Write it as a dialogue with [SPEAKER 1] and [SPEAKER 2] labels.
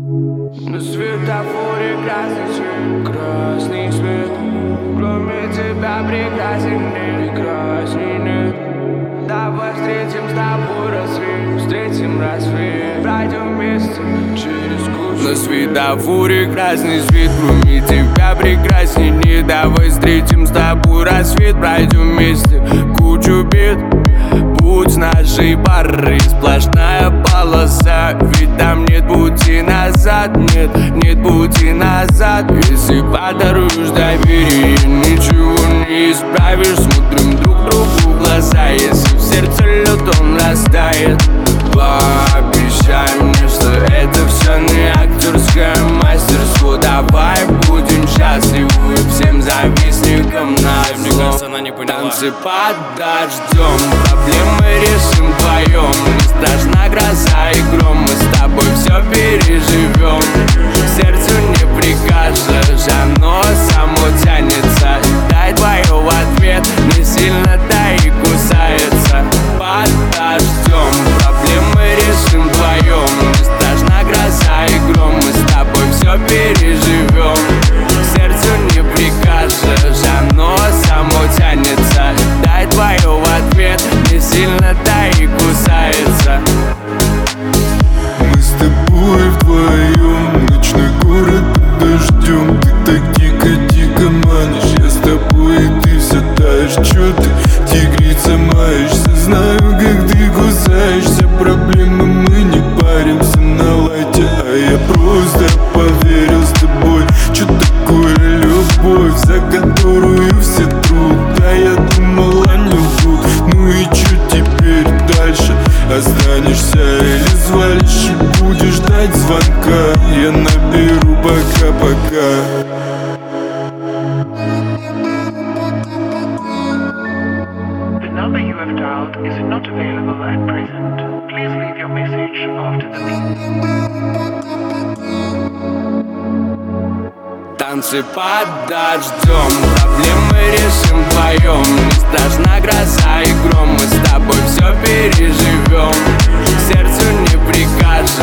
[SPEAKER 1] На светофоре красный свет, красный свет. Кроме тебя прекрасней нет. Давай встретим с тобой рассвет, встретим рассвет. Пройдем вместе через кучу. На светофоре красный свет, кроме тебя прекрасней нет. Давай встретим с тобой рассвет, пройдем вместе кучу бед. Путь нашей пары сплошная полоса, ведь там нет пути назад, нет пути назад. Если подаруешь доверие, ничего не исправишь. Смотрим друг другу в глаза, если в сердце лед он растает. Пообещай мне, что это все не актерское мастерство. Давай будем счастливы всем завистникам назло. Танцы под дождем, проблемы решим вдвоем. Не страшна гроза и гром, мы с тобой все переживем. Сердцу не прикажешь, оно само тянется. Дай твое в ответ, не сильно да и кусается. Под дождем, проблемы решим вдвоем. Не страшна гроза и гром, мы с тобой все переживем. Сердцу не прикажешь, оно само тянется. Дай твое в ответ, не сильно да и кусается.
[SPEAKER 2] Мы с тобой вдвоем, ночной город под дождем. Ты так дико манишь, я с тобой и ты все таешь. Чё ты, тигрица, маешься? Знаю, как ты кусаешься. Проблемы мы не паримся на лайте, а я просто поверил с тобой. Чё такое любовь, за которую все труд? Да я думал, они лгут. Ну и чё теперь дальше? Останешься или свалишь и будешь ждать звонка? Я наберу пока-пока.
[SPEAKER 3] The number you have dialed is not available at present. Please leave your message after the beep.
[SPEAKER 1] Танцы под дождем, проблемы решим вдвоем. Не страшна гроза и гром, мы с тобой все переживем. Сердцу не прикажешь.